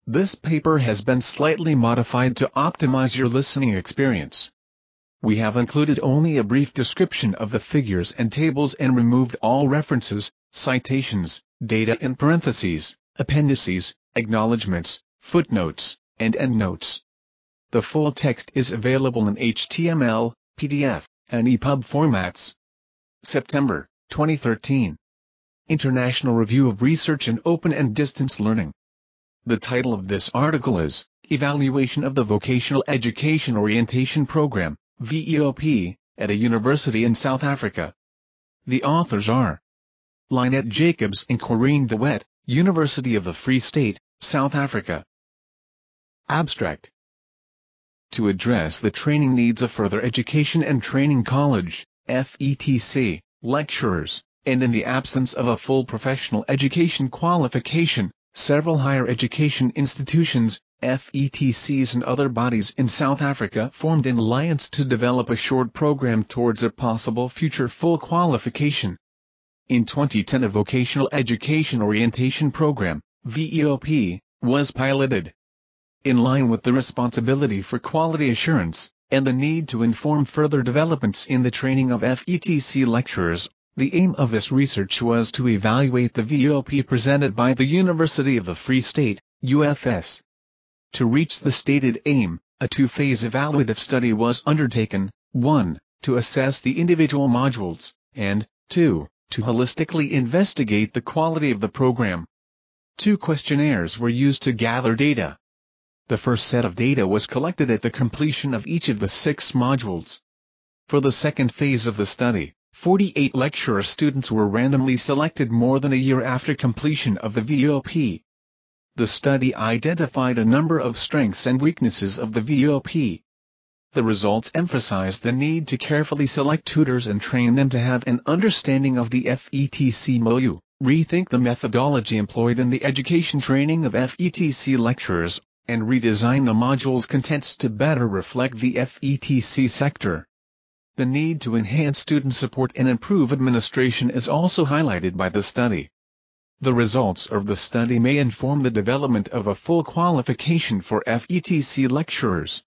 This paper has been slightly modified to optimize your listening experience. We have included only a brief description of the figures and tables and removed all references, citations, data in parentheses, appendices, acknowledgments, footnotes, and endnotes. The full text is available in HTML, PDF, and EPUB formats. September 2013. International Review of Research in Open and Distance Learning. The title of this article is, Evaluation of the Vocational Education Orientation Program, VEOP, at a University in South Africa. The authors are Lynette Jacobs and Corinne de Wet, University of the Free State, South Africa. Abstract. To address the training needs of further education and training college, FETC, lecturers, and in the absence of a full professional education qualification, several higher education institutions, FETCs and other bodies in South Africa formed an alliance to develop a short program towards a possible future full qualification. In 2010 a Vocational Education Orientation Program, VEOP, was piloted. In line with the responsibility for quality assurance, and the need to inform further developments in the training of FETC lecturers, the aim of this research was to evaluate the VEOP presented by the University of the Free State, UFS. To reach the stated aim, a two-phase evaluative study was undertaken, 1. To assess the individual modules, and 2. To holistically investigate the quality of the program. 2 questionnaires were used to gather data. The first set of data was collected at the completion of each of the 6 modules. For the second phase of the study, 48 lecturer students were randomly selected more than a year after completion of the VEOP. The study identified a number of strengths and weaknesses of the VEOP. The results emphasized the need to carefully select tutors and train them to have an understanding of the FETC milieu, rethink the methodology employed in the education training of FETC lecturers, and redesign the module's contents to better reflect the FETC sector. The need to enhance student support and improve administration is also highlighted by the study. The results of the study may inform the development of a full qualification for FETC lecturers.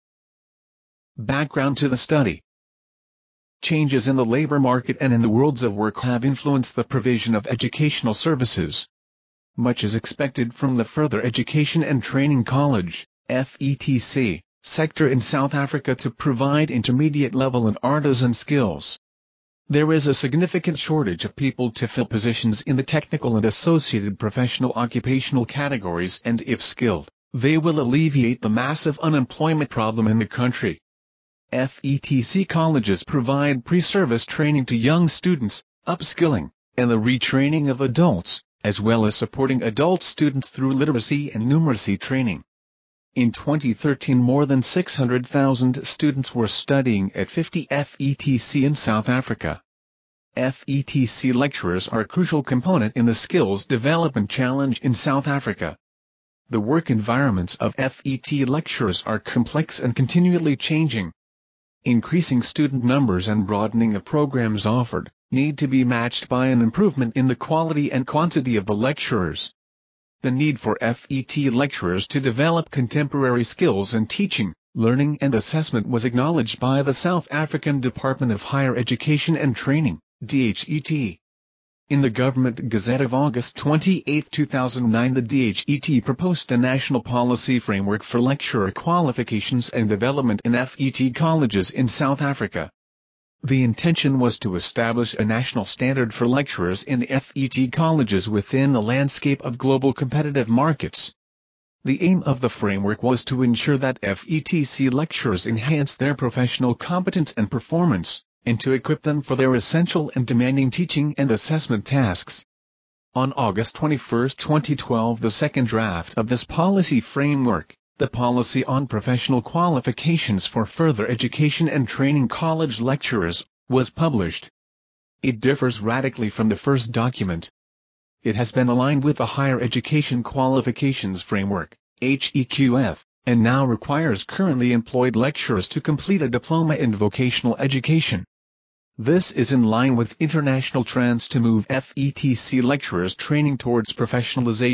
Background to the study. Changes in the labor market and in the worlds of work have influenced the provision of educational services. Much is expected from the Further Education and Training College, FETC, sector in South Africa to provide intermediate level and artisan skills. There is a significant shortage of people to fill positions in the technical and associated professional occupational categories, and if skilled, they will alleviate the massive unemployment problem in the country. FETC colleges provide pre-service training to young students, upskilling, and the retraining of adults, as well as supporting adult students through literacy and numeracy training. In 2013 more than 600,000 students were studying at 50 FETC in South Africa. FETC lecturers are a crucial component in the skills development challenge in South Africa. The work environments of FET lecturers are complex and continually changing. Increasing student numbers and broadening of programs offered need to be matched by an improvement in the quality and quantity of the lecturers. The need for FET lecturers to develop contemporary skills in teaching, learning and assessment was acknowledged by the South African Department of Higher Education and Training, DHET. In the Government Gazette of August 28, 2009, the DHET proposed a national policy framework for lecturer qualifications and development in FET colleges in South Africa. The intention was to establish a national standard for lecturers in the FET colleges within the landscape of global competitive markets. The aim of the framework was to ensure that FETC lecturers enhance their professional competence and performance, and to equip them for their essential and demanding teaching and assessment tasks. On August 21, 2012, the second draft of this policy framework, the Policy on Professional Qualifications for Further Education and Training College Lecturers, was published. It differs radically from the first document. It has been aligned with the Higher Education Qualifications Framework, HEQF, and now requires currently employed lecturers to complete a diploma in vocational education. This is in line with international trends to move FETC lecturers' training towards professionalization,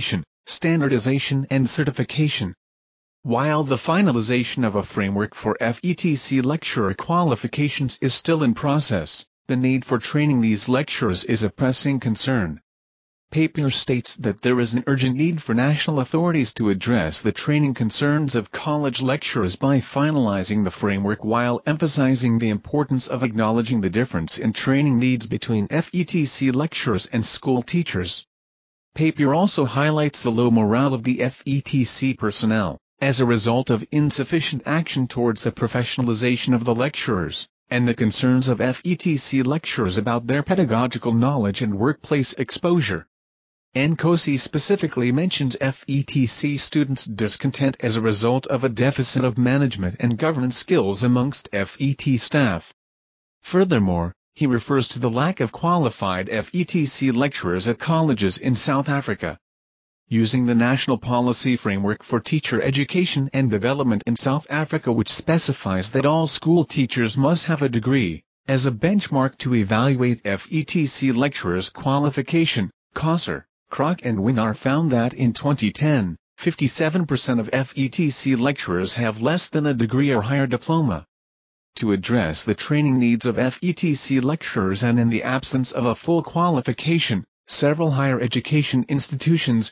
standardization and certification. While the finalization of a framework for FETC lecturer qualifications is still in process, the need for training these lecturers is a pressing concern. Papier states that there is an urgent need for national authorities to address the training concerns of college lecturers by finalizing the framework while emphasizing the importance of acknowledging the difference in training needs between FETC lecturers and school teachers. Papier also highlights the low morale of the FETC personnel, as a result of insufficient action towards the professionalization of the lecturers, and the concerns of FETC lecturers about their pedagogical knowledge and workplace exposure. NCOSE specifically mentions FETC students' discontent as a result of a deficit of management and governance skills amongst FET staff. Furthermore, he refers to the lack of qualified FETC lecturers at colleges in South Africa. Using the National Policy Framework for Teacher Education and Development in South Africa, which specifies that all school teachers must have a degree, as a benchmark to evaluate FETC lecturers' qualification, Kosser, Kroc and Winar found that in 2010, 57% of FETC lecturers have less than a degree or higher diploma. To address the training needs of FETC lecturers and in the absence of a full qualification, several higher education institutions,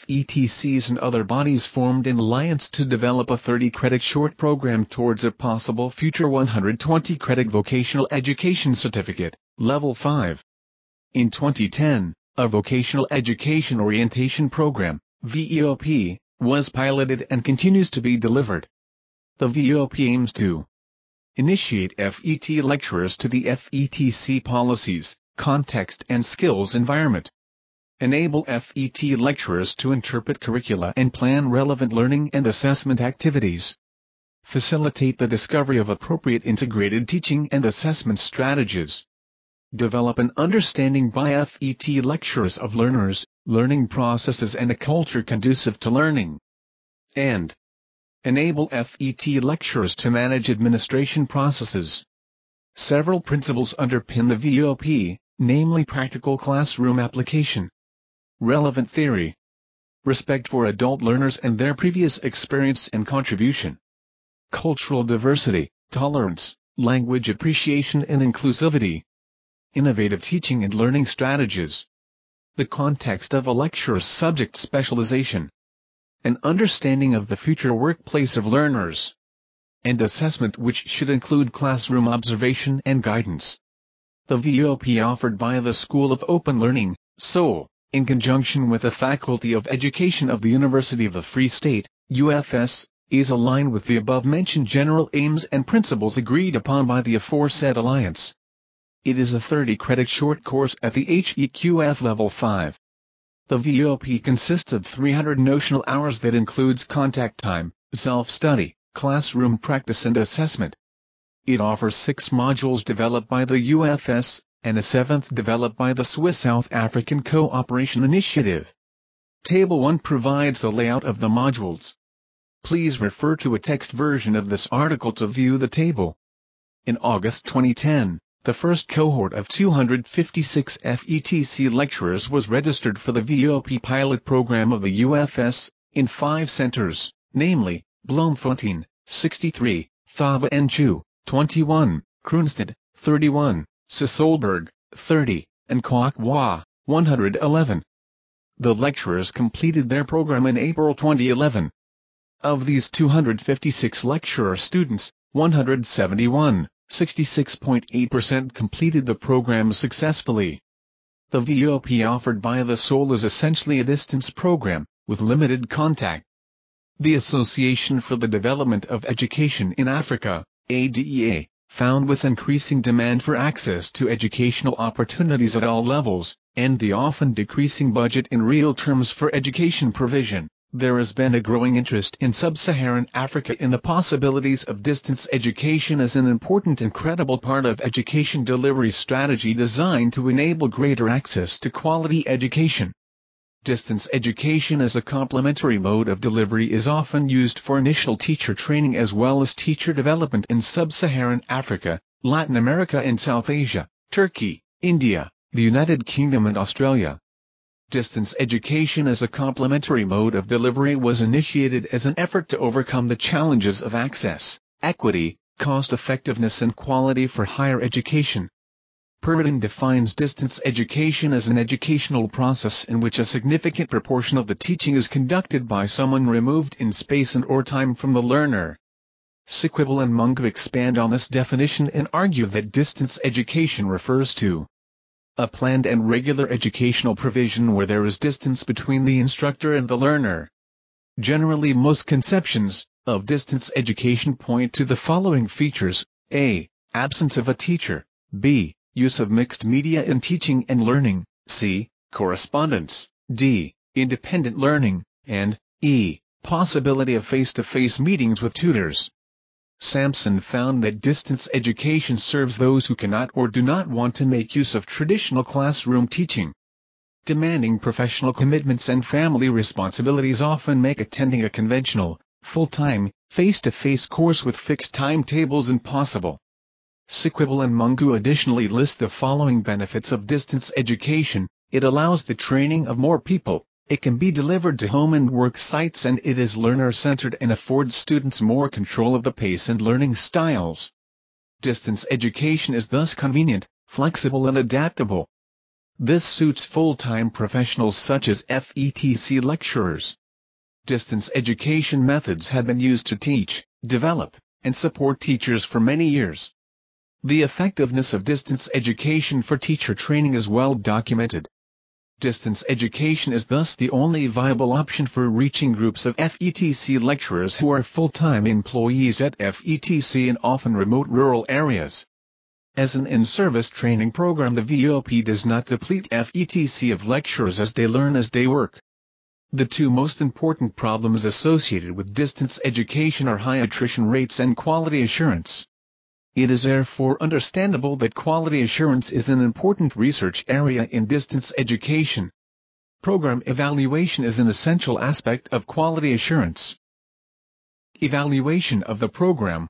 FETCs and other bodies formed an alliance to develop a 30-credit short program towards a possible future 120-credit vocational education certificate, Level 5. In 2010, a vocational education orientation program, VEOP, was piloted and continues to be delivered. The VEOP aims to initiate FET lecturers to the FETC policies, context and skills environment. Enable FET lecturers to interpret curricula and plan relevant learning and assessment activities. Facilitate the discovery of appropriate integrated teaching and assessment strategies. Develop an understanding by FET lecturers of learners, learning processes and a culture conducive to learning. And enable FET lecturers to manage administration processes. Several principles underpin the VEOP, namely practical classroom application, relevant theory, respect for adult learners and their previous experience and contribution, cultural diversity, tolerance, language appreciation and inclusivity, innovative teaching and learning strategies, the context of a lecturer's subject specialization, an understanding of the future workplace of learners, and assessment which should include classroom observation and guidance. The VEOP offered by the School of Open Learning, Seoul, in conjunction with the Faculty of Education of the University of the Free State, UFS, is aligned with the above-mentioned general aims and principles agreed upon by the aforesaid alliance. It is a 30-credit short course at the HEQF Level 5. The VEOP consists of 300 notional hours that includes contact time, self-study, classroom practice and assessment. It offers 6 modules developed by the UFS, and a 7th developed by the Swiss South African Cooperation Initiative. Table 1 provides the layout of the modules. Please refer to a text version of this article to view the table. In August 2010, the first cohort of 256 FETC lecturers was registered for the VEOP pilot program of the UFS, in 5 centers, namely, Bloemfontein, 63, Thaba and Chu, 21, Kroonstad, 31, Sasolburg, 30, and Kwakwa, 111. The lecturers completed their program in April 2011. Of these 256 lecturer students, 171, 66.8% completed the program successfully. The VEOP offered by the Seoul is essentially a distance program, with limited contact. The Association for the Development of Education in Africa, ADEA, found with increasing demand for access to educational opportunities at all levels, and the often decreasing budget in real terms for education provision, there has been a growing interest in sub-Saharan Africa in the possibilities of distance education as an important and credible part of education delivery strategy designed to enable greater access to quality education. Distance education as a complementary mode of delivery is often used for initial teacher training as well as teacher development in sub-Saharan Africa, Latin America and South Asia, Turkey, India, the United Kingdom and Australia. Distance education as a complementary mode of delivery was initiated as an effort to overcome the challenges of access, equity, cost-effectiveness and quality for higher education. Perrotin defines distance education as an educational process in which a significant proportion of the teaching is conducted by someone removed in space and/or time from the learner. Sequibel and Mungu expand on this definition and argue that distance education refers to a planned and regular educational provision where there is distance between the instructor and the learner. Generally, most conceptions of distance education point to the following features: a. Absence of a teacher, b. Use of mixed media in teaching and learning, c. Correspondence, d. Independent learning, and e. Possibility of face-to-face meetings with tutors. Sampson found that distance education serves those who cannot or do not want to make use of traditional classroom teaching. Demanding professional commitments and family responsibilities often make attending a conventional, full-time, face-to-face course with fixed timetables impossible. Sequibel and Mungu additionally list the following benefits of distance education: it allows the training of more people, it can be delivered to home and work sites, and it is learner-centered and affords students more control of the pace and learning styles. Distance education is thus convenient, flexible and adaptable. This suits full-time professionals such as FETC lecturers. Distance education methods have been used to teach, develop, and support teachers for many years. The effectiveness of distance education for teacher training is well documented. Distance education is thus the only viable option for reaching groups of FETC lecturers who are full-time employees at FETC in often remote rural areas. As an in-service training program, the VOP does not deplete FETC of lecturers as they learn as they work. The two most important problems associated with distance education are high attrition rates and quality assurance. It is therefore understandable that quality assurance is an important research area in distance education. Program evaluation is an essential aspect of quality assurance. Evaluation of the program.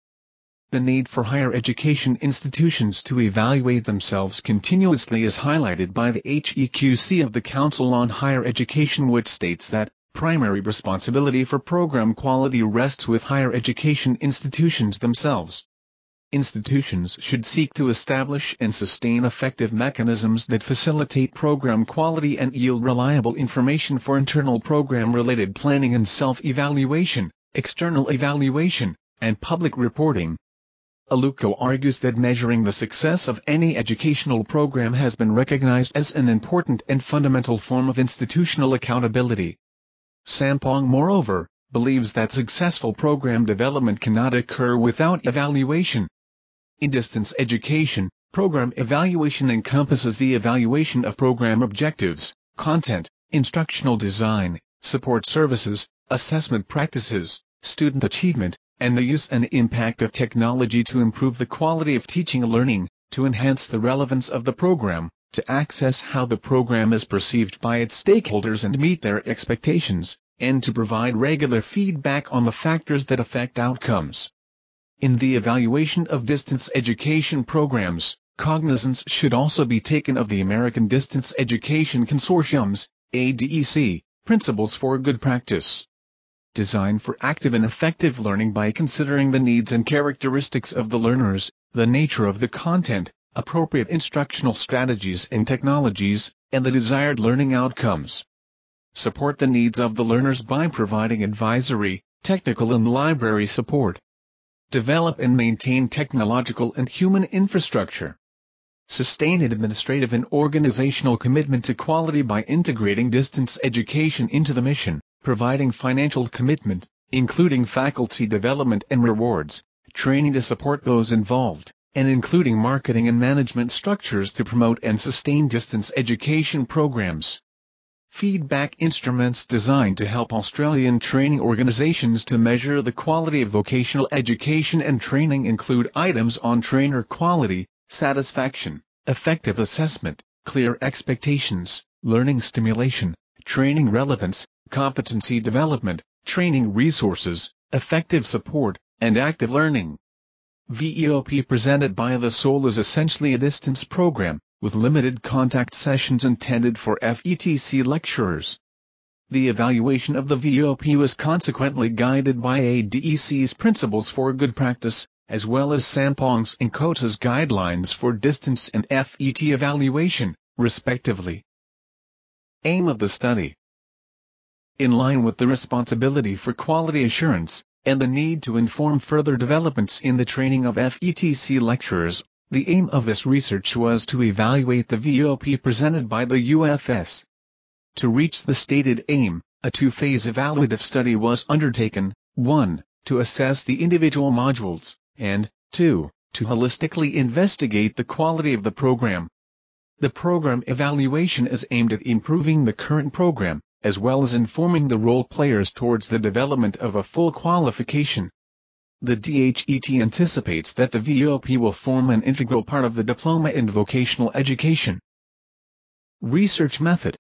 The need for higher education institutions to evaluate themselves continuously is highlighted by the HEQC of the Council on Higher Education, which states that primary responsibility for program quality rests with higher education institutions themselves. Institutions should seek to establish and sustain effective mechanisms that facilitate program quality and yield reliable information for internal program-related planning and self-evaluation, external evaluation, and public reporting. Aluko argues that measuring the success of any educational program has been recognized as an important and fundamental form of institutional accountability. Sampong, moreover, believes that successful program development cannot occur without evaluation. In distance education, program evaluation encompasses the evaluation of program objectives, content, instructional design, support services, assessment practices, student achievement, and the use and impact of technology to improve the quality of teaching and learning, to enhance the relevance of the program, to access how the program is perceived by its stakeholders and meet their expectations, and to provide regular feedback on the factors that affect outcomes. In the evaluation of distance education programs, cognizance should also be taken of the American Distance Education Consortium's, ADEC, Principles for Good Practice. Design for active and effective learning by considering the needs and characteristics of the learners, the nature of the content, appropriate instructional strategies and technologies, and the desired learning outcomes. Support the needs of the learners by providing advisory, technical and library support. Develop and maintain technological and human infrastructure. Sustain an administrative and organizational commitment to quality by integrating distance education into the mission, providing financial commitment, including faculty development and rewards, training to support those involved, and including marketing and management structures to promote and sustain distance education programs. Feedback instruments designed to help Australian training organisations to measure the quality of vocational education and training include items on trainer quality, satisfaction, effective assessment, clear expectations, learning stimulation, training relevance, competency development, training resources, effective support, and active learning. VEOP presented by the SOL is essentially a distance program, with limited contact sessions intended for FETC lecturers. The evaluation of the VOP was consequently guided by ADEC's principles for good practice, as well as Sampong's and COTA's guidelines for distance and FET evaluation, respectively. Aim of the study. In line with the responsibility for quality assurance, and the need to inform further developments in the training of FETC lecturers, the aim of this research was to evaluate the VOP presented by the UFS. To reach the stated aim, a two-phase evaluative study was undertaken, 1. To assess the individual modules, and 2. To holistically investigate the quality of the program. The program evaluation is aimed at improving the current program, as well as informing the role players towards the development of a full qualification. The DHET anticipates that the VOP will form an integral part of the diploma in vocational education. Research method.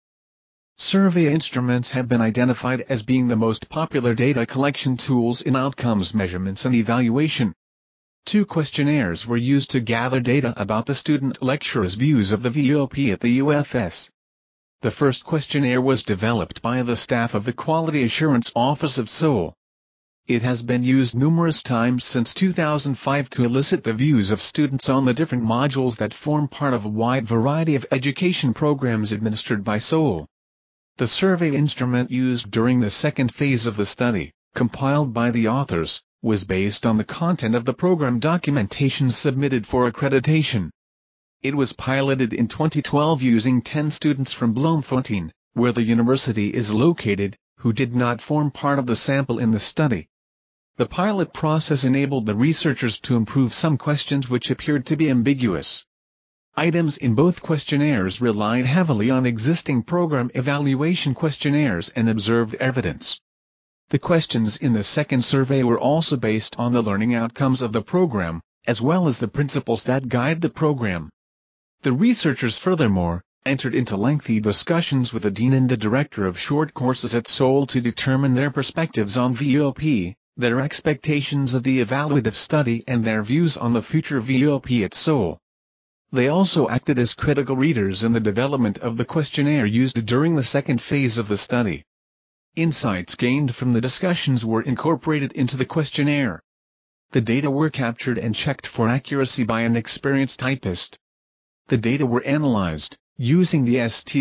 Survey instruments have been identified as being the most popular data collection tools in outcomes measurements and evaluation. 2 questionnaires were used to gather data about the student lecturers' views of the VOP at the UFS. The first questionnaire was developed by the staff of the Quality Assurance Office of Seoul. It has been used numerous times since 2005 to elicit the views of students on the different modules that form part of a wide variety of education programs administered by Seoul. The survey instrument used during the second phase of the study, compiled by the authors, was based on the content of the program documentation submitted for accreditation. It was piloted in 2012 using 10 students from Bloemfontein, where the university is located, who did not form part of the sample in the study. The pilot process enabled the researchers to improve some questions which appeared to be ambiguous. Items in both questionnaires relied heavily on existing program evaluation questionnaires and observed evidence. The questions in the second survey were also based on the learning outcomes of the program, as well as the principles that guide the program. The researchers furthermore entered into lengthy discussions with the dean and the director of short courses at Seoul to determine their perspectives on VOP, their expectations of the evaluative study and their views on the future VOP at Seoul. They also acted as critical readers in the development of the questionnaire used during the second phase of the study. Insights gained from the discussions were incorporated into the questionnaire. The data were captured and checked for accuracy by an experienced typist. The data were analyzed, using the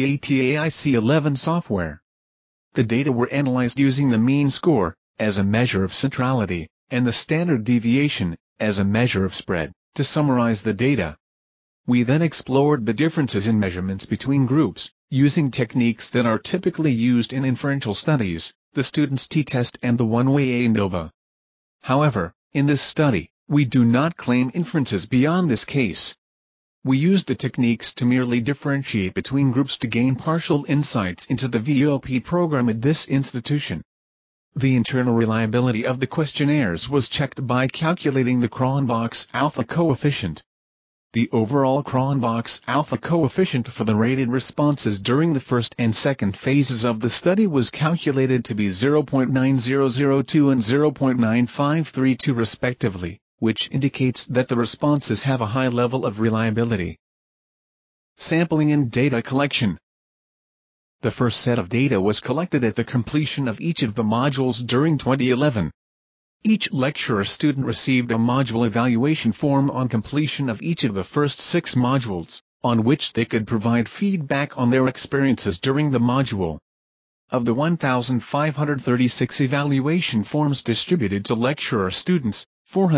STATAIC11 software. The data were analyzed using the mean score, as a measure of centrality, and the standard deviation, as a measure of spread, to summarize the data. We then explored the differences in measurements between groups, using techniques that are typically used in inferential studies, the student's t-test and the one-way ANOVA. However, in this study, we do not claim inferences beyond this case. We used the techniques to merely differentiate between groups to gain partial insights into the VOP program at this institution. The internal reliability of the questionnaires was checked by calculating the Cronbach's alpha coefficient. The overall Cronbach's alpha coefficient for the rated responses during the first and second phases of the study was calculated to be 0.9002 and 0.9532 respectively, which indicates that the responses have a high level of reliability. Sampling and data collection. The first set of data was collected at the completion of each of the modules during 2011. Each lecturer student received a module evaluation form on completion of each of the first 6 modules, on which they could provide feedback on their experiences during the module. Of the 1,536 evaluation forms distributed to lecturer students,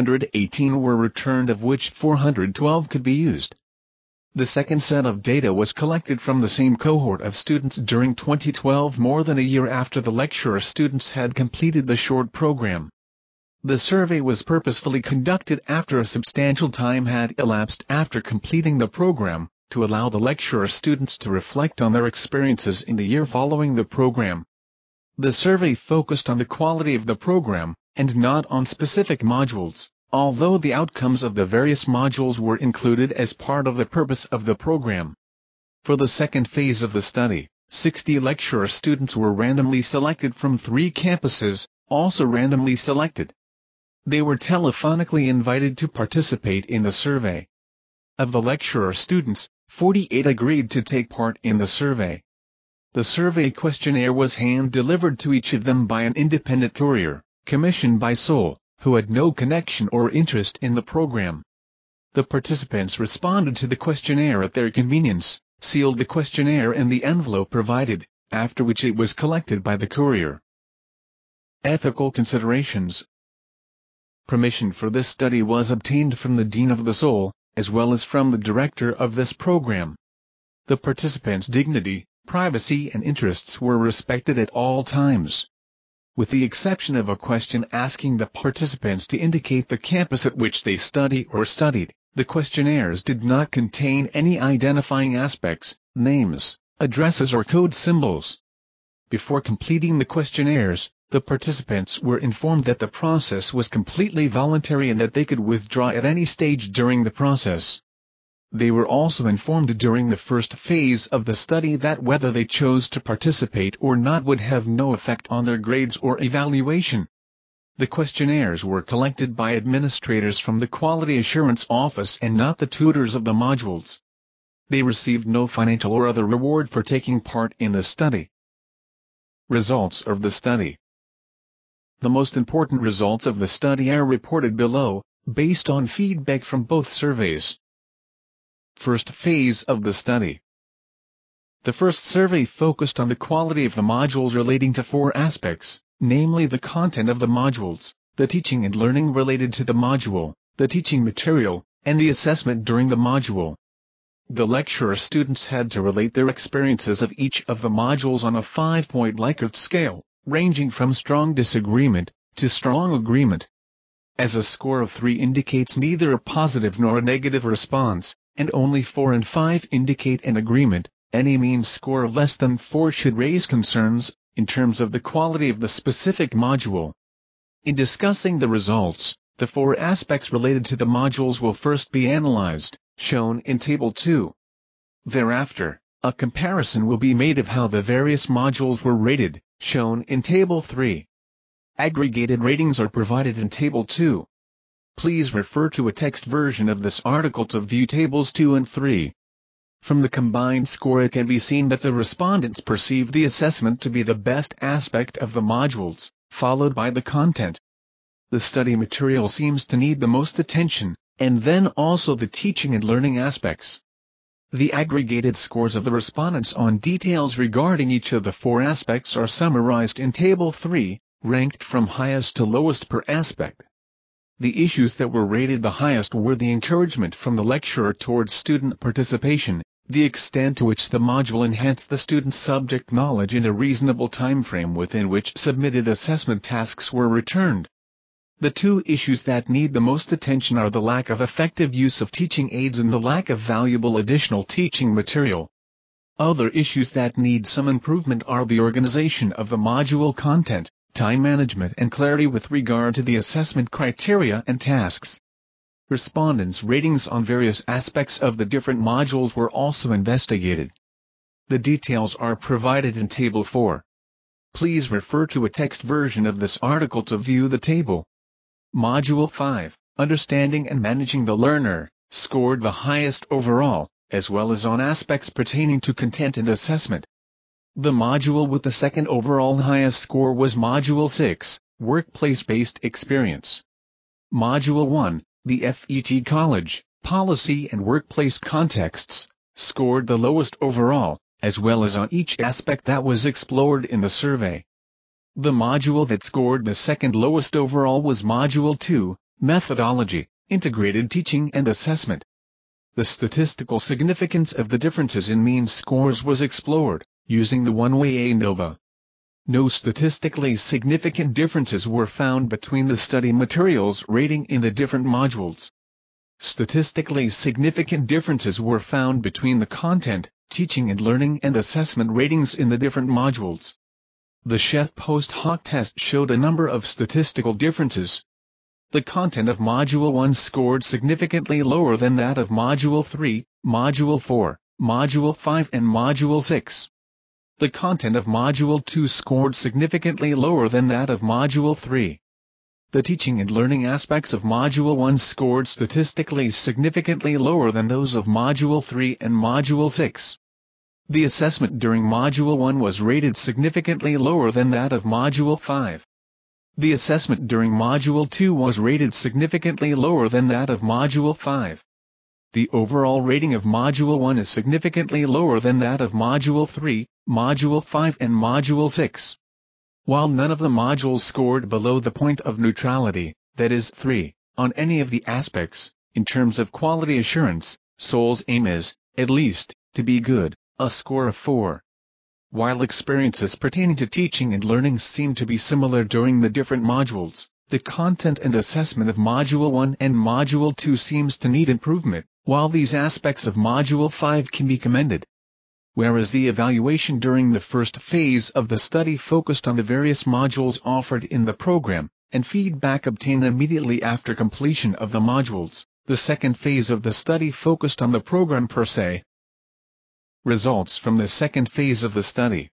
418 were returned, of which 412 could be used. The second set of data was collected from the same cohort of students during 2012, more than a year after the lecturer students had completed the short program. The survey was purposefully conducted after a substantial time had elapsed after completing the program, to allow the lecturer students to reflect on their experiences in the year following the program. The survey focused on the quality of the program, and not on specific modules, although the outcomes of the various modules were included as part of the purpose of the program. For the second phase of the study, 60 lecturer students were randomly selected from 3 campuses, also randomly selected. They were telephonically invited to participate in the survey. Of the lecturer students, 48 agreed to take part in the survey. The survey questionnaire was hand-delivered to each of them by an independent courier, commissioned by Seoul, who had no connection or interest in the program. The participants responded to the questionnaire at their convenience, sealed the questionnaire in the envelope provided, after which it was collected by the courier. Ethical considerations. Permission for this study was obtained from the Dean of the Seoul, as well as from the director of this program. The participants' dignity, privacy and interests were respected at all times. With the exception of a question asking the participants to indicate the campus at which they study or studied, the questionnaires did not contain any identifying aspects, names, addresses or code symbols. Before completing the questionnaires, the participants were informed that the process was completely voluntary and that they could withdraw at any stage during the process. They were also informed during the first phase of the study that whether they chose to participate or not would have no effect on their grades or evaluation. The questionnaires were collected by administrators from the Quality Assurance Office and not the tutors of the modules. They received no financial or other reward for taking part in the study. Results of the study. The most important results of the study are reported below, based on feedback from both surveys. First phase of the study. The first survey focused on the quality of the modules relating to 4 aspects, namely the content of the modules, the teaching and learning related to the module, the teaching material, and the assessment during the module. The lecturer students had to relate their experiences of each of the modules on a 5-point Likert scale, ranging from strong disagreement to strong agreement. As a score of 3 indicates neither a positive nor a negative response, and only 4 and 5 indicate an agreement, any mean score of less than 4 should raise concerns, in terms of the quality of the specific module. In discussing the results, the 4 aspects related to the modules will first be analyzed, shown in Table 2. Thereafter, a comparison will be made of how the various modules were rated, shown in Table 3. Aggregated ratings are provided in Table 2. Please refer to a text version of this article to view Tables 2 and 3. From the combined score it can be seen that the respondents perceive the assessment to be the best aspect of the modules, followed by the content. The study material seems to need the most attention, and then also the teaching and learning aspects. The aggregated scores of the respondents on details regarding each of the 4 aspects are summarized in Table 3, ranked from highest to lowest per aspect. The issues that were rated the highest were the encouragement from the lecturer towards student participation, the extent to which the module enhanced the student's subject knowledge in a reasonable timeframe within which submitted assessment tasks were returned. The 2 issues that need the most attention are the lack of effective use of teaching aids and the lack of valuable additional teaching material. Other issues that need some improvement are the organization of the module content, time management and clarity with regard to the assessment criteria and tasks. Respondents' ratings on various aspects of the different modules were also investigated. The details are provided in Table 4. Please refer to a text version of this article to view the table. Module 5, Understanding and Managing the Learner, scored the highest overall, as well as on aspects pertaining to content and assessment. The module with the second overall highest score was Module 6, Workplace-Based Experience. Module 1, the FET College, Policy and Workplace Contexts, scored the lowest overall, as well as on each aspect that was explored in the survey. The module that scored the second lowest overall was Module 2, Methodology, Integrated Teaching and Assessment. The statistical significance of the differences in mean scores was explored, using the one-way ANOVA. No statistically significant differences were found between the study materials rating in the different modules. Statistically significant differences were found between the content, teaching and learning and assessment ratings in the different modules. The Chef post hoc test showed a number of statistical differences. The content of Module 1 scored significantly lower than that of Module 3, Module 4, Module 5 and Module 6. The content of Module 2 scored significantly lower than that of Module 3. The teaching and learning aspects of Module 1 scored statistically significantly lower than those of Module 3 and Module 6. The assessment during Module 1 was rated significantly lower than that of Module 5. The assessment during Module 2 was rated significantly lower than that of Module 5. The overall rating of Module 1 is significantly lower than that of Module 3, Module 5 and Module 6. While none of the modules scored below the point of neutrality, that is 3, on any of the aspects, in terms of quality assurance, SOL's aim is, at least, to be good, a score of 4. While experiences pertaining to teaching and learning seem to be similar during the different modules, the content and assessment of Module 1 and Module 2 seems to need improvement, while these aspects of Module 5 can be commended. Whereas the evaluation during the first phase of the study focused on the various modules offered in the program, and feedback obtained immediately after completion of the modules, the second phase of the study focused on the program per se. Results from the second phase of the study.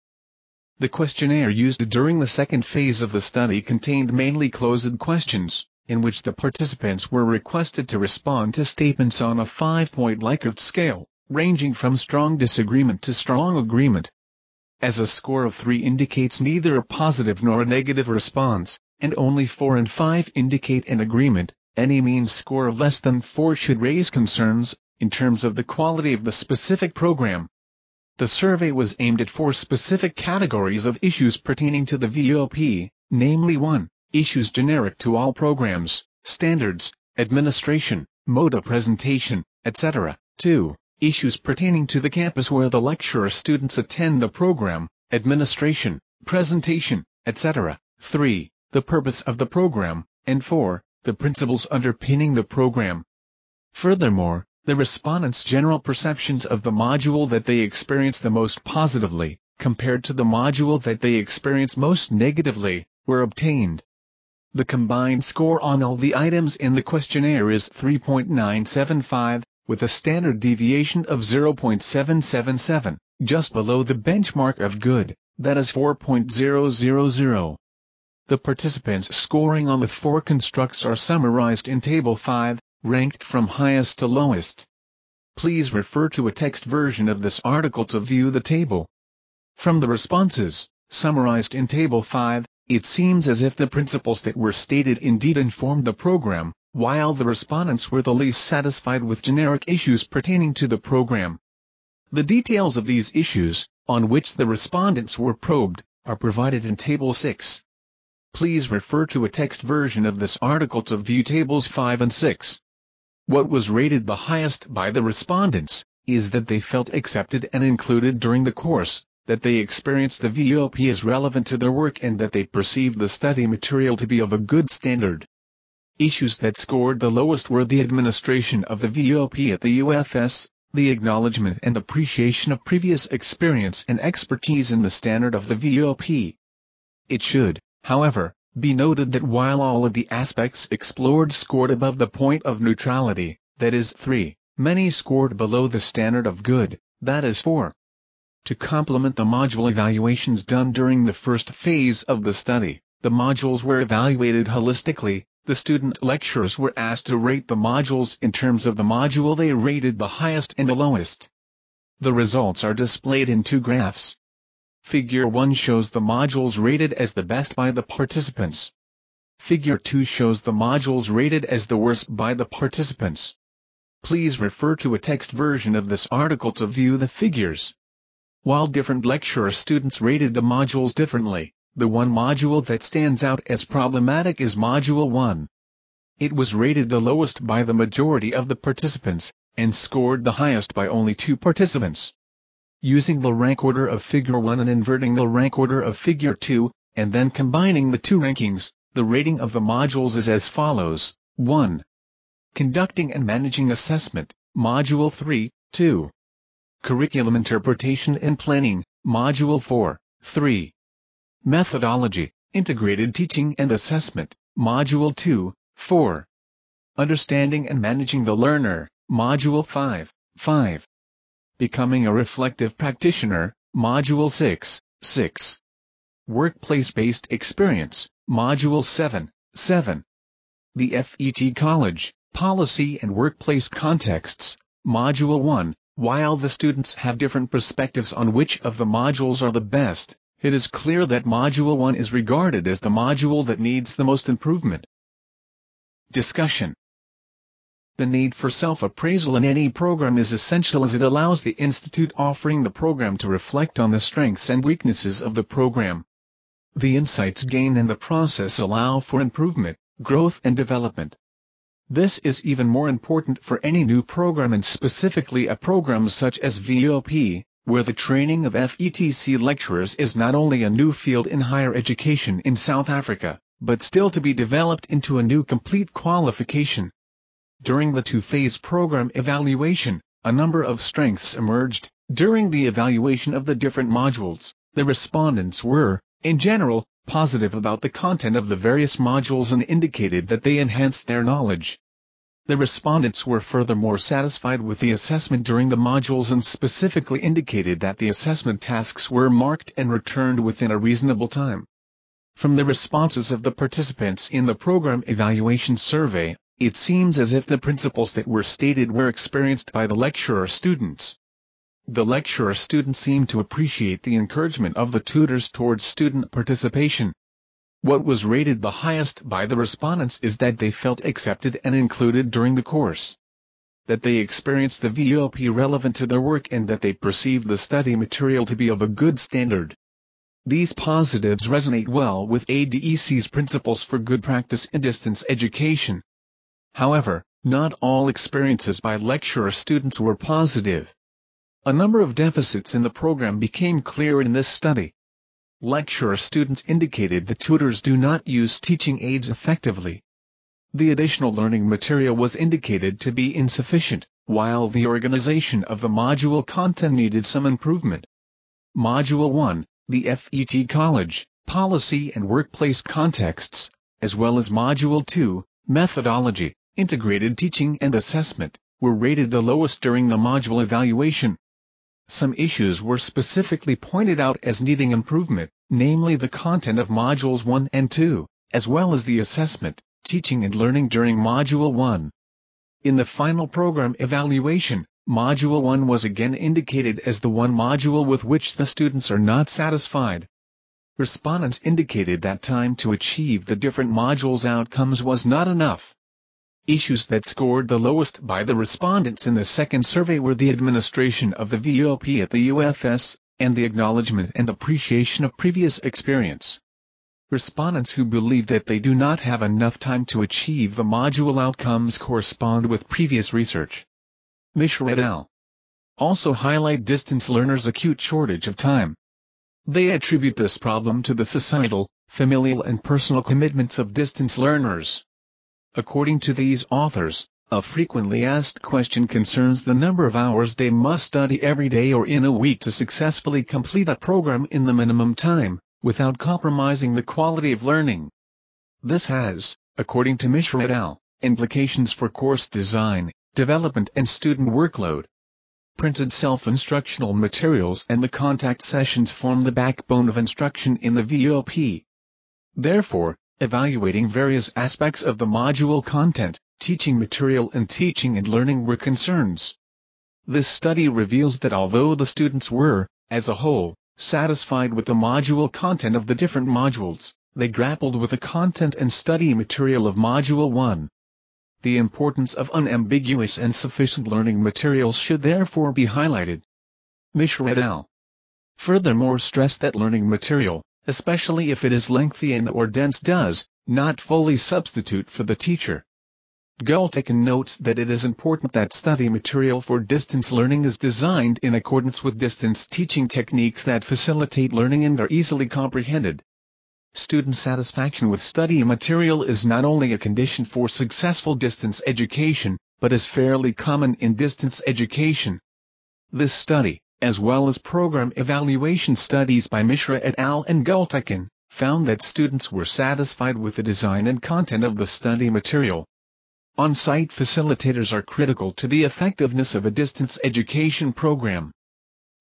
The questionnaire used during the second phase of the study contained mainly closed questions, in which the participants were requested to respond to statements on a 5-point Likert scale, ranging from strong disagreement to strong agreement. As a score of 3 indicates neither a positive nor a negative response, and only 4 and 5 indicate an agreement, any mean score of less than 4 should raise concerns, in terms of the quality of the specific program. The survey was aimed at 4 specific categories of issues pertaining to the VOP, namely 1. Issues generic to all programs, standards, administration, mode of presentation, etc. 2. Issues pertaining to the campus where the lecturer students attend the program, administration, presentation, etc. 3. The purpose of the program, and 4. The principles underpinning the program. Furthermore, the respondents' general perceptions of the module that they experience the most positively, compared to the module that they experience most negatively, were obtained. The combined score on all the items in the questionnaire is 3.975, with a standard deviation of 0.777, just below the benchmark of good, that is 4.000. The participants' scoring on the 4 constructs are summarized in Table 5, ranked from highest to lowest. Please refer to a text version of this article to view the table. From the responses, summarized in Table 5, it seems as if the principles that were stated indeed informed the program, while the respondents were the least satisfied with generic issues pertaining to the program. The details of these issues, on which the respondents were probed, are provided in Table 6. Please refer to a text version of this article to view Tables 5 and 6. What was rated the highest by the respondents is that they felt accepted and included during the course, that they experienced the VOP as relevant to their work, and that they perceived the study material to be of a good standard. Issues that scored the lowest were the administration of the VOP at the UFS, the acknowledgement and appreciation of previous experience and expertise in the standard of the VOP. It should, however, be noted that while all of the aspects explored scored above the point of neutrality, that is 3, many scored below the standard of good, that is 4. To complement the module evaluations done during the first phase of the study, the modules were evaluated holistically. The student lecturers were asked to rate the modules in terms of the module they rated the highest and the lowest. The results are displayed in 2 graphs. Figure 1 shows the modules rated as the best by the participants. Figure 2 shows the modules rated as the worst by the participants. Please refer to a text version of this article to view the figures. While different lecturer students rated the modules differently, the one module that stands out as problematic is Module 1. It was rated the lowest by the majority of the participants, and scored the highest by only 2 participants. Using the rank order of Figure 1 and inverting the rank order of Figure 2, and then combining the 2 rankings, the rating of the modules is as follows: 1. Conducting and Managing Assessment, Module 3, 2. Curriculum Interpretation and Planning, Module 4, 3. Methodology, Integrated Teaching and Assessment, Module 2, 4. Understanding and Managing the Learner, Module 5, 5. Becoming a Reflective Practitioner, Module 6, 6. Workplace-Based Experience, Module 7, 7. The FET College, Policy and Workplace Contexts, Module 1. While the students have different perspectives on which of the modules are the best, it is clear that Module 1 is regarded as the module that needs the most improvement. Discussion. The need for self-appraisal in any program is essential as it allows the institute offering the program to reflect on the strengths and weaknesses of the program. The insights gained in the process allow for improvement, growth and development. This is even more important for any new program and specifically a program such as VOP, where the training of FETC lecturers is not only a new field in higher education in South Africa, but still to be developed into a new complete qualification. During the two-phase program evaluation, a number of strengths emerged. During the evaluation of the different modules, the respondents were, in general, positive about the content of the various modules and indicated that they enhanced their knowledge. The respondents were furthermore satisfied with the assessment during the modules and specifically indicated that the assessment tasks were marked and returned within a reasonable time. From the responses of the participants in the program evaluation survey, it seems as if the principles that were stated were experienced by the lecturer students. The lecturer students seemed to appreciate the encouragement of the tutors towards student participation. What was rated the highest by the respondents is that they felt accepted and included during the course, that they experienced the VOP relevant to their work and that they perceived the study material to be of a good standard. These positives resonate well with ADEC's principles for good practice in distance education. However, not all experiences by lecturer students were positive. A number of deficits in the program became clear in this study. Lecturer students indicated that tutors do not use teaching aids effectively. The additional learning material was indicated to be insufficient, while the organization of the module content needed some improvement. Module 1, the FET College, Policy and Workplace Contexts, as well as Module 2, Methodology, Integrated Teaching and Assessment, were rated the lowest during the module evaluation. Some issues were specifically pointed out as needing improvement, namely the content of Modules 1 and 2, as well as the assessment, teaching and learning during Module 1. In the final program evaluation, Module 1 was again indicated as the one module with which the students are not satisfied. Respondents indicated that time to achieve the different modules' outcomes was not enough. Issues that scored the lowest by the respondents in the second survey were the administration of the VOP at the UFS, and the acknowledgement and appreciation of previous experience. Respondents who believe that they do not have enough time to achieve the module outcomes correspond with previous research. Mishra et al. Also highlight distance learners' acute shortage of time. They attribute this problem to the societal, familial and personal commitments of distance learners. According to these authors, a frequently asked question concerns the number of hours they must study every day or in a week to successfully complete a program in the minimum time, without compromising the quality of learning. This has, according to Mishra et al., implications for course design, development and student workload. Printed self-instructional materials and the contact sessions form the backbone of instruction in the VOP. Therefore, evaluating various aspects of the module content, teaching material and teaching and learning were concerns. This study reveals that although the students were, as a whole, satisfied with the module content of the different modules, they grappled with the content and study material of Module 1. The importance of unambiguous and sufficient learning materials should therefore be highlighted. Mishra et al. Furthermore stress that learning material, especially if it is lengthy and or dense, does not fully substitute for the teacher. Gultakan notes that it is important that study material for distance learning is designed in accordance with distance teaching techniques that facilitate learning and are easily comprehended. Student satisfaction with study material is not only a condition for successful distance education, but is fairly common in distance education. This study, as well as program evaluation studies by Mishra et al. And Gultakan, found that students were satisfied with the design and content of the study material. On-site facilitators are critical to the effectiveness of a distance education program.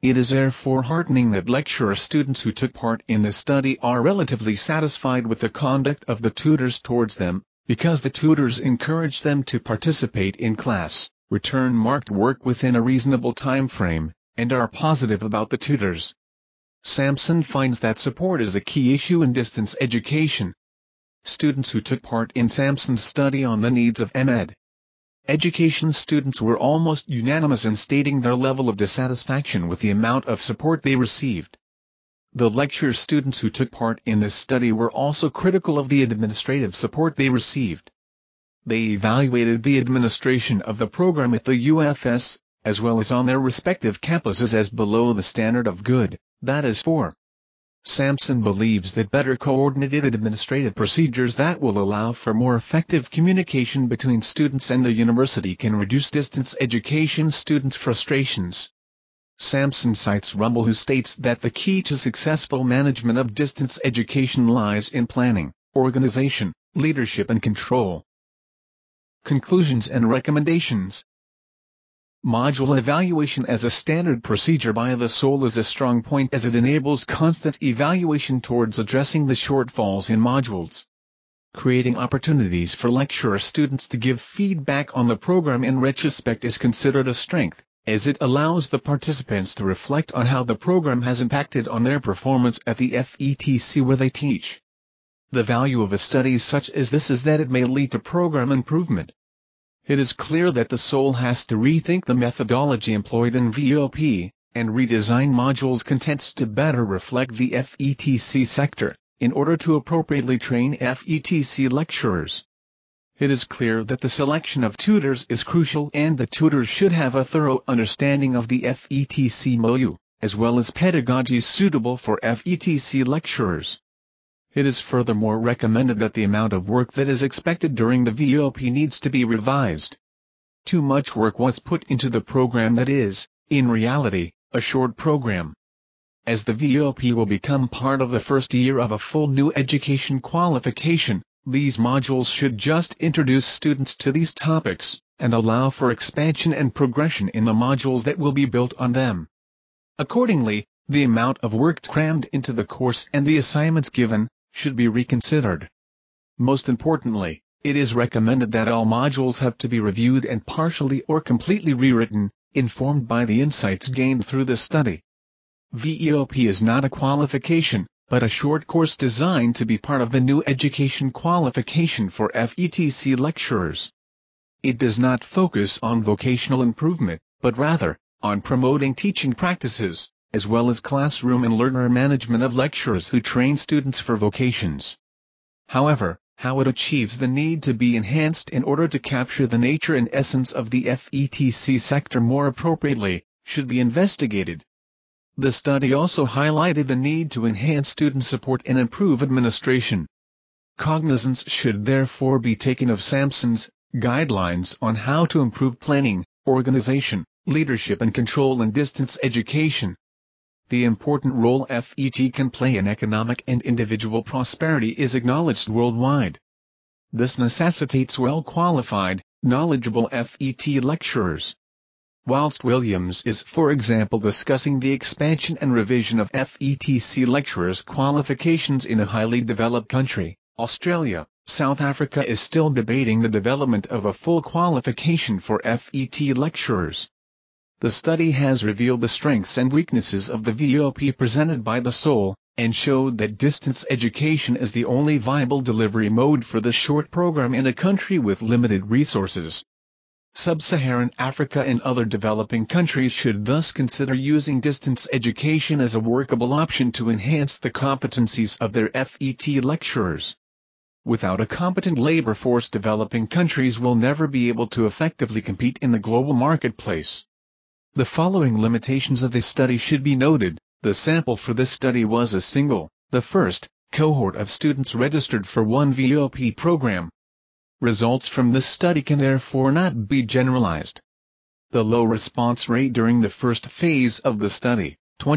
It is therefore heartening that lecturer students who took part in this study are relatively satisfied with the conduct of the tutors towards them, because the tutors encourage them to participate in class, return marked work within a reasonable time frame, and are positive about the tutors. Sampson finds that support is a key issue in distance education. Students who took part in Sampson's study on the needs of MEd education students were almost unanimous in stating their level of dissatisfaction with the amount of support they received. The lecturer students who took part in this study were also critical of the administrative support they received. They evaluated the administration of the program at the UFS, as well as on their respective campuses, as below the standard of good, that is for. Sampson believes that better coordinated administrative procedures that will allow for more effective communication between students and the university can reduce distance education students' frustrations. Sampson cites Rumble, who states that the key to successful management of distance education lies in planning, organization, leadership and control. Conclusions and recommendations. Module evaluation as a standard procedure by the SOL is a strong point, as it enables constant evaluation towards addressing the shortfalls in modules. Creating opportunities for lecturer students to give feedback on the program in retrospect is considered a strength, as it allows the participants to reflect on how the program has impacted on their performance at the FETC where they teach. The value of a study such as this is that it may lead to program improvement. It is clear that the SOL has to rethink the methodology employed in VOP, and redesign modules' contents to better reflect the FETC sector, in order to appropriately train FETC lecturers. It is clear that the selection of tutors is crucial, and the tutors should have a thorough understanding of the FETC milieu, as well as pedagogies suitable for FETC lecturers. It is furthermore recommended that the amount of work that is expected during the VOP needs to be revised. Too much work was put into the program that is, in reality, a short program. As the VOP will become part of the first year of a full new education qualification, these modules should just introduce students to these topics, and allow for expansion and progression in the modules that will be built on them. Accordingly, the amount of work crammed into the course and the assignments given should be reconsidered. Most importantly, it is recommended that all modules have to be reviewed and partially or completely rewritten, informed by the insights gained through the study. VEOP is not a qualification, but a short course designed to be part of the new education qualification for FETC lecturers. It does not focus on vocational improvement, but rather, on promoting teaching practices, as well as classroom and learner management of lecturers who train students for vocations. However, how it achieves the need to be enhanced in order to capture the nature and essence of the FETC sector more appropriately, should be investigated. The study also highlighted the need to enhance student support and improve administration. Cognizance should therefore be taken of Sampson's guidelines on how to improve planning, organization, leadership and control in distance education. The important role FET can play in economic and individual prosperity is acknowledged worldwide. This necessitates well-qualified, knowledgeable FET lecturers. Whilst Williams is, for example, discussing the expansion and revision of FETC lecturers' qualifications in a highly developed country, Australia, South Africa is still debating the development of a full qualification for FET lecturers. The study has revealed the strengths and weaknesses of the VOP presented by the SOL, and showed that distance education is the only viable delivery mode for the short program in a country with limited resources. Sub-Saharan Africa and other developing countries should thus consider using distance education as a workable option to enhance the competencies of their FET lecturers. Without a competent labor force, developing countries will never be able to effectively compete in the global marketplace. The following limitations of this study should be noted. The sample for this study was a single, the first, cohort of students registered for one VOP program. Results from this study can therefore not be generalized. The low response rate during the first phase of the study,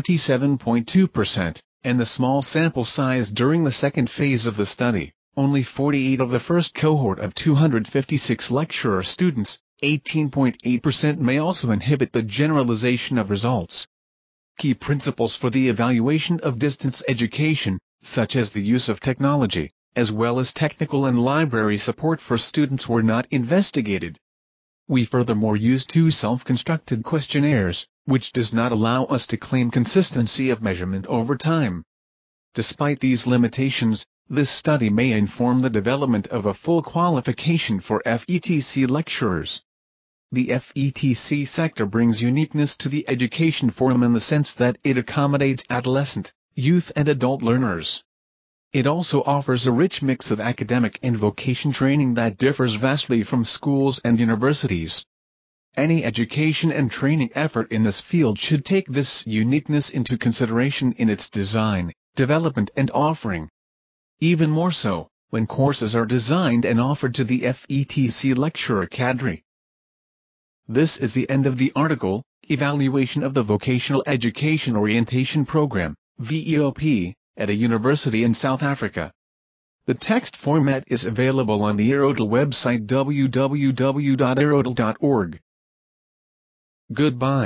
27.2%, and the small sample size during the second phase of the study, only 48 of the first cohort of 256 lecturer students, 18.8%, may also inhibit the generalization of results. Key principles for the evaluation of distance education, such as the use of technology, as well as technical and library support for students, were not investigated. We furthermore use 2 self-constructed questionnaires, which does not allow us to claim consistency of measurement over time. Despite these limitations, this study may inform the development of a full qualification for FETC lecturers. The FETC sector brings uniqueness to the education forum in the sense that it accommodates adolescent, youth and adult learners. It also offers a rich mix of academic and vocation training that differs vastly from schools and universities. Any education and training effort in this field should take this uniqueness into consideration in its design, development and offering. Even more so, when courses are designed and offered to the FETC lecturer cadre. This is the end of the article, Evaluation of the Vocational Education Orientation Program, VEOP, at a university in South Africa. The text format is available on the Aerodel website www.aerodel.org. Goodbye.